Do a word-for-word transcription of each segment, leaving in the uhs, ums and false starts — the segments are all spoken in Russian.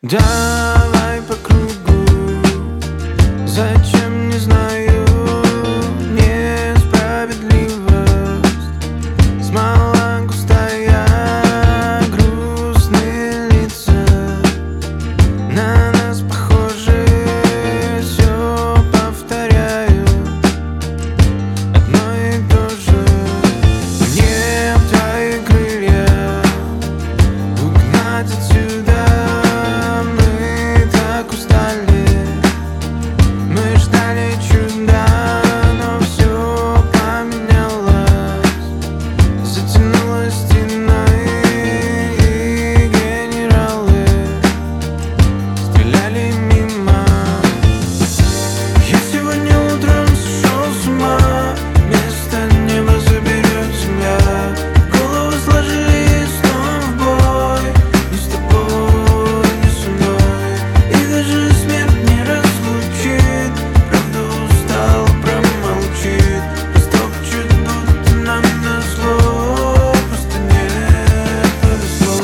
Давай по кругу, зачем, не знаю, несправедливость. Смола густая, грустные лица, на нас похожи, все повторяю одно и то же. Мне б твои крылья угнать отсюда. Мы ждали чуда, но все поменялось. Затянулась стеной, и генералы стреляли мимо. Я сегодня утром сошел с ума, вместо неба заберет земля. Головы сложились снова в бой, не с тобой, не со мной. И даже смерть не разлучит, правда устал, промолчит, растопчет, будто нам назло. Просто не повезло.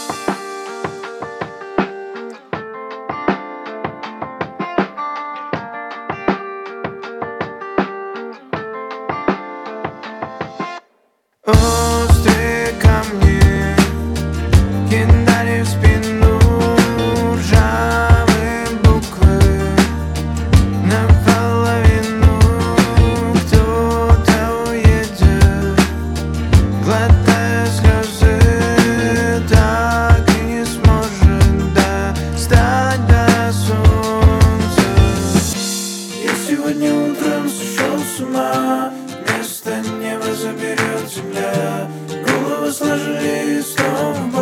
Острые камни кидали в спину, ржавые буквы наполовину. Кто-то уедет, глотая слезы, так и не сможет достать до солнца. Я сегодня утром сошел с ума, вместо неба заберет земля. Головы сложились снова.